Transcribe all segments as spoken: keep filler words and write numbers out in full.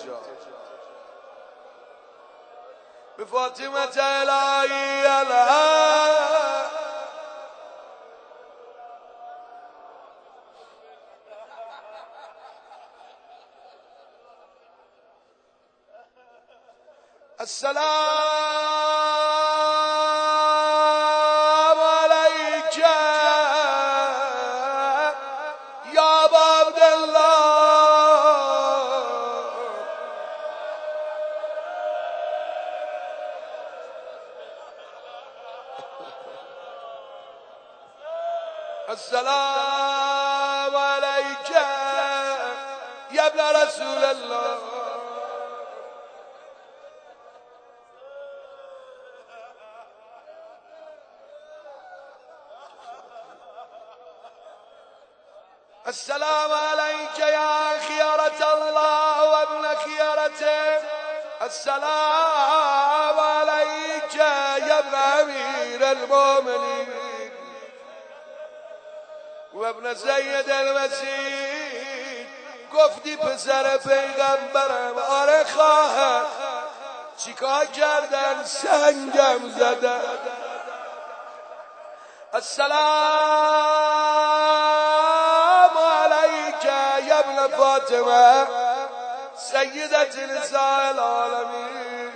بفاطمة الهی الها السلام عليك يا أبا عبد الله السلام عليك يا ابن رسول الله السلام عليك يا خيرة الله وابن خيرته السلام عليك يا ابن أمير المؤمنين وابن سيد المسيح گفتی پسر پیغمبرم آره خواهد چیکار کردن سنگم زدن السلام عليك يا ابن فاطمة سيدة نساء العالمين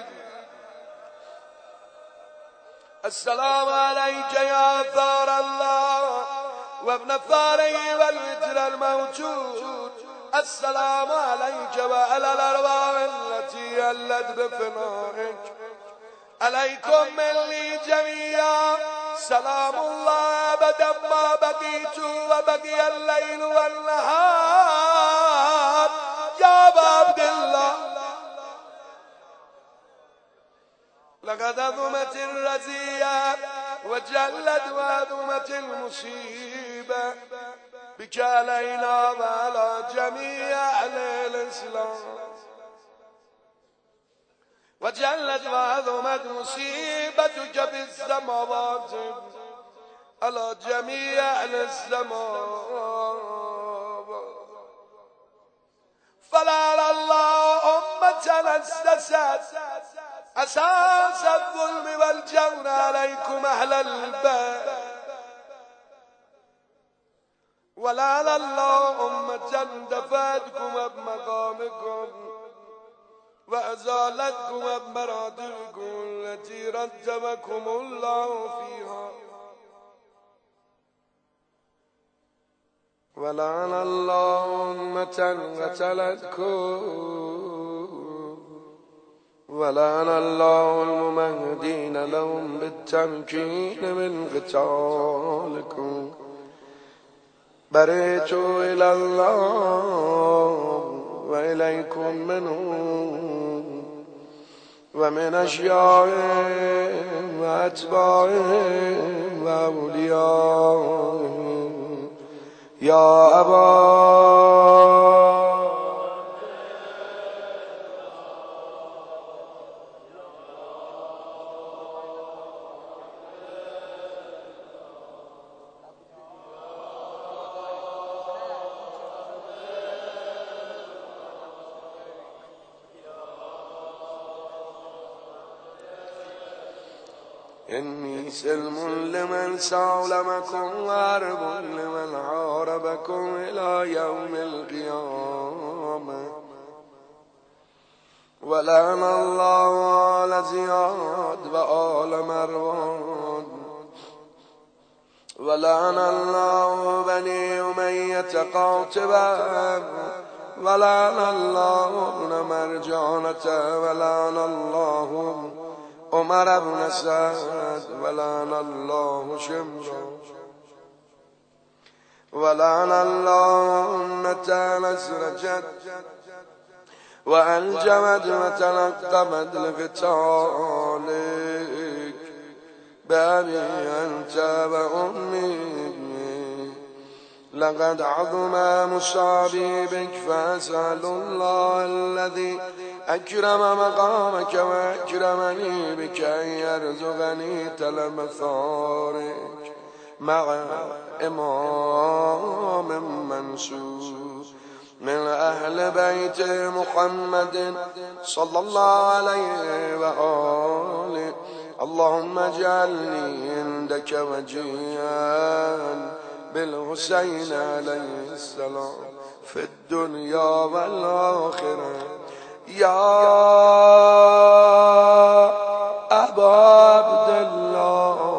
السلام عليك يا ثار الله وابن ثاره والوتر الموجود السلام عليك وعلى الأرواح التي هلت بفنائك عليكم مني جميعا سلام الله أبدا ما بقيت وبقي الليل والنهار يا أبا عبد الله لقد عظمت الرزية وجلت وعظمت المصيبة بك علينا وعلى جميع أهل الإسلام وجلت وعظمت مصيبتك بالسماوات على جميع أهل السماوات فلعل الله أمة أسست أساس الظلم والجور عليكم أهل البيت ولعل الله أمة دفعتكم بمقامكم وأزالتكم بمراتبكم التي رتبكم الله فيها ولعن الله أمة قتلتكم ولعن الله الممهدين لهم بالتمكين من قتالكم برئت إلى الله وإليكم منهم ومن أشيائهم وأتباعهم وأوليائهم يا أبا إني سلم لمن سالمكم وارب لمن عاربكم إلى يوم القيامة ولعن الله آل زياد وآل مروان ولعن الله بني أمية قاطبا ولعن الله ابن مرجانة ولعن الله عمر بن سعد ولعن الله شمرا ولعن الله أمة نسرجت وأنجمت وتلقمت لقتالك بأبي أنت وأمي لقد عظم مصابي بك فأسأل الله الذي أكرم مقامك وأكرمني بك أن يرزقني تلم ثارك مع إمام منصور من أهل بيت محمد صلى الله عليه وآله. اللهم اجعلني عندك وجيها بالحسين عليه السلام في الدنيا والآخرة. يا أبا عبد الله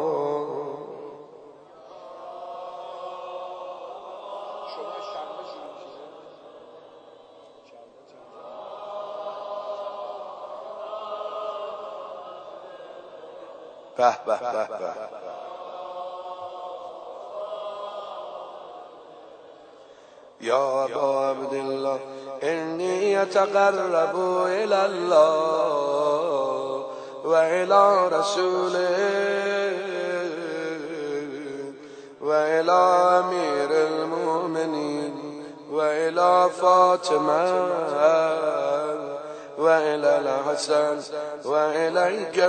به به به به يا أبا عبد الله إني أتقرب إلى الله وإلى رسوله وإلى أمير المؤمنين وإلى فاطمة وإلى الحسن وإليك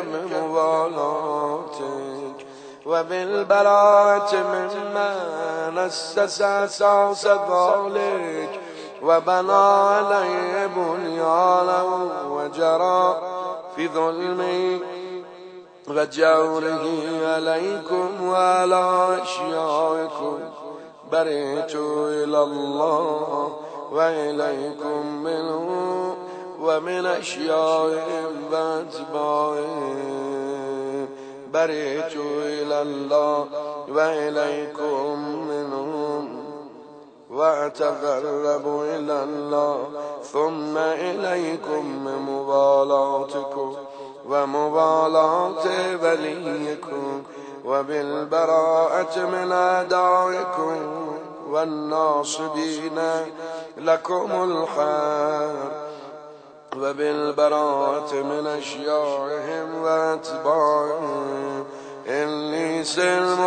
بموالاتك وبالبراءة ممن أسس أساس ذلك وبنى عليه بنيانه وجرى في ظلمه وجوره عليكم وعلى أشيائكم. برئت إلى الله وإليكم منه ومن أشيائهم وأتباعهم. برئت إلى الله وإليكم منهم وأتقرب إلى الله ثم إليكم بموالاتكم وموالاة وليكم وبالبراءة من أعدائكم والناصبين لكم الحرب وبالبراءة من أشيائهم وأتباعهم. إني سلم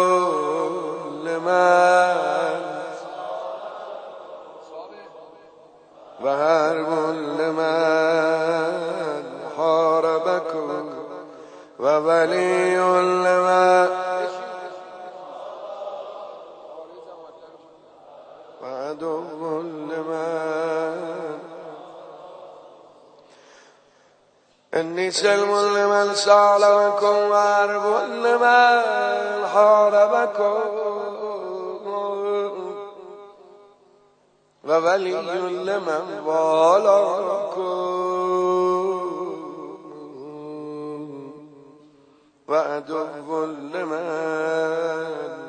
لمن وهرب لمن حاربكم وولي لمن وعدو لمن. إني سلم لمن سالمكم وهرب لمن حاربكم وولي لمن والاكم وعدو لمن